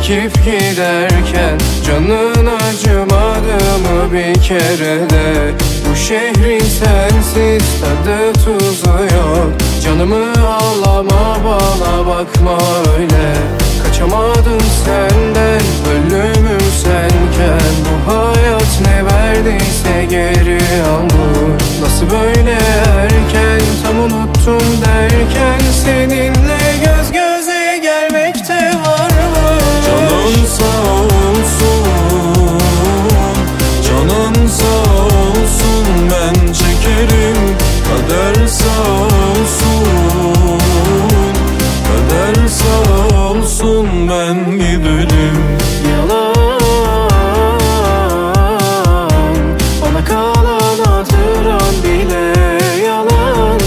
çekip giderken canın acımadı mı bir kere de? Bu şehrin sensiz tadı tuzu yok. Canımı ağlama, bana bakma öyle. Kaçamadım senden, ölümüm senken. Bu hayat ne verdiyse geri almış. Nasıl böyle erken, tam unuttum derken seninle göz göze gelmekte varmış. Canın sağ olsun, canın sağ olsun, ben çekerim. Kader sağ olsun, kader sağ olsun, ben giderim. Yalan, bana kalan hatıran bile yalan.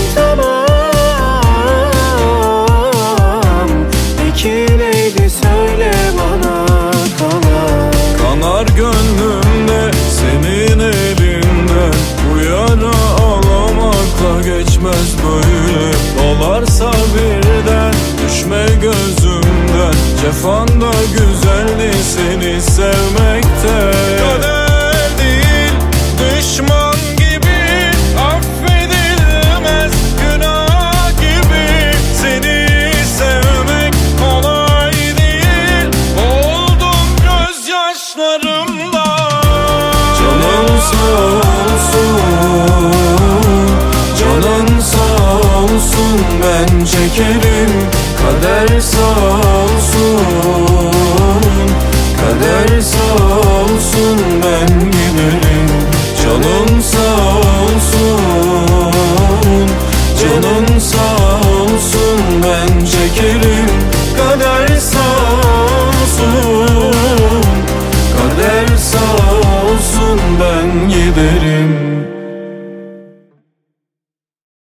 Tamam, peki neydi söyle bana kalan? Kanar gönlümde senin elinden, bu yara ağlamakla geçmez böyle. Dolarsa birden düşme gözümden, cefanda güzeldi seni sevmekte. Kader değil düşman gibi affedilmez, günah gibi seni sevmek kolay değil. Oldum gözyaşlarımda. Canım sağ olsun, canın sağ olsun, ben çekerim. Kader sağ olsun, kader sağ olsun, ben giderim. Canın sağ olsun, canın sağ olsun, ben çekerim. Kader sağ olsun, kader sağ olsun, ben giderim.